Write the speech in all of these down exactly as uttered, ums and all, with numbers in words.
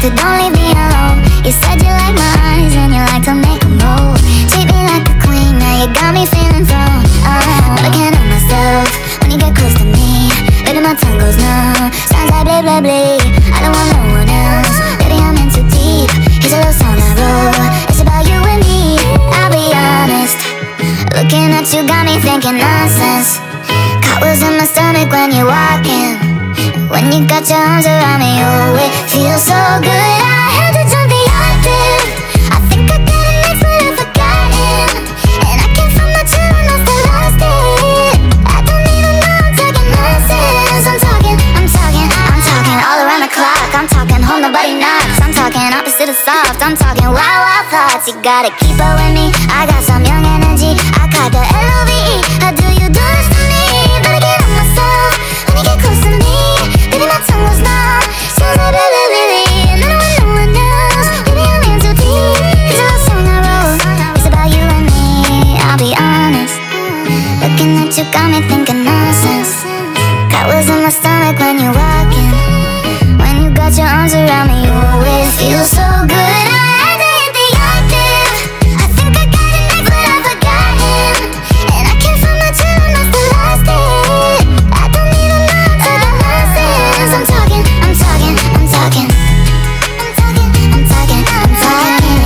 so don't leave me alone. You said you like my eyes and you like to make a move. Treat me like a queen, now you got me feeling thrown. uh, But I can't help myself when you get close to me. Baby, my tongue goes numb, sounds like blah blah blah. I don't want no one else, baby, I'm in too deep. Here's a little song I wrote, it's about you and me. I'll be honest, looking at you got me thinking nonsense. Cartwheels in my stomach when you're walking. When you got your arms around me, oh, it feels so good. I had to jump the octave. I think I got it next, but I've forgotten. And I can't find my tune, I must have lost it. I don't even know, I'm talking nonsense. I'm talking, I'm talking, I'm talking all around the clock. I'm talking home, nobody knocks. I'm talking opposite of soft. I'm talking wild, wild thoughts. You gotta keep up with me, I got some young energy. I caught the L O V E. How do you do this to me? But I can't help myself when you get close to me. Baby, my tongue was numb, sounds like blah blah blah. And I don't want no one else, baby, I'm in too deep. Here's a little song I wrote, it's about you and me. I'll be honest, looking at you got me thinking nonsense. Cartwheels in my stomach when you're walking. When you got your arms around me, oh, it feels so good. I had to hit the octave. I think I got it next, but I've forgotten. And I can't find my tune, I must have lost it. I don't even know, I'm talking nonsense. I'm talking, I'm talking, I'm talking. I'm talking, I'm talking, I'm talking.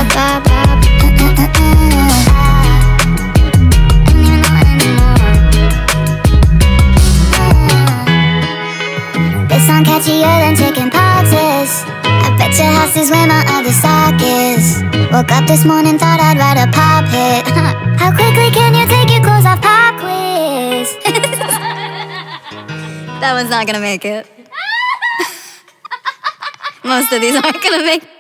I don't even know anymore. This song catchier than chicken pox is. I bet your house is where my other sock is. Woke up this morning, thought I'd write a pop hit. How quickly can you take your clothes off? Pop quiz. That one's not gonna make it. Most of these aren't gonna make it.